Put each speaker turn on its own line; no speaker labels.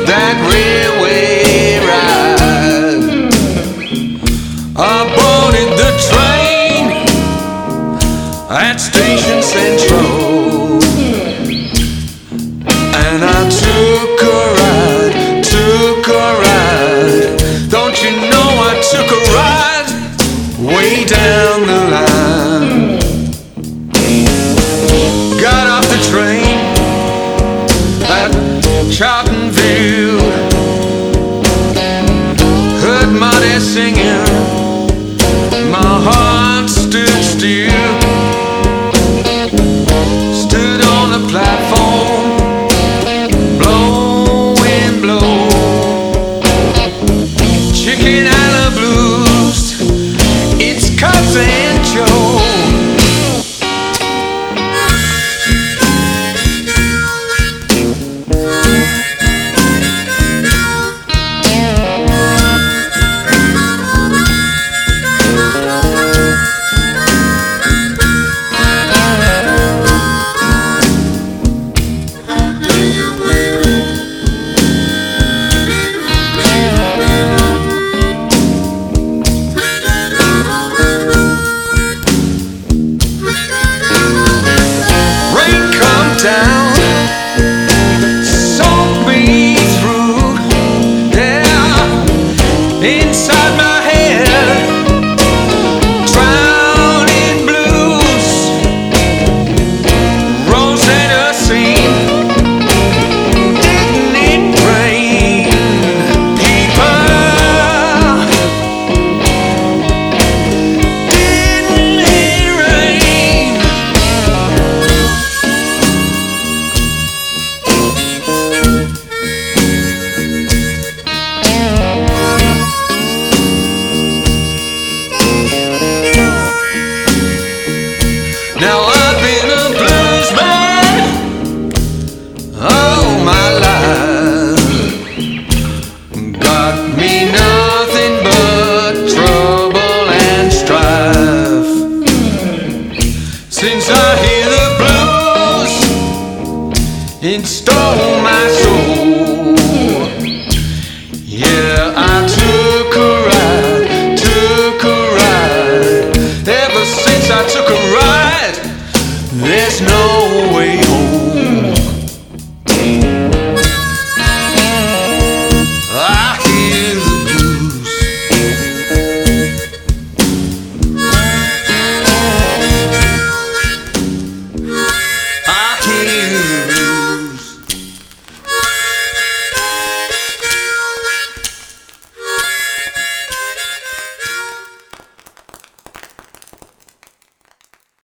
that railway ride. I boarded the train at Station Central, and I took a ride. Don't you know I took a ride way down the line? Got off the train at Charltonville, heard Marty singing, my heart stood still. Stood on the platform, blowing blow, Chicken Island blues, it's Cousin Joe. Down, soak me through, yeah, inside my head, drowning blues, Rosetta scene, didn't it rain, people, didn't it rain? Now I've been a blues man all my life, got me nothing but trouble and strife. Since I hear the blues, it stole my soul.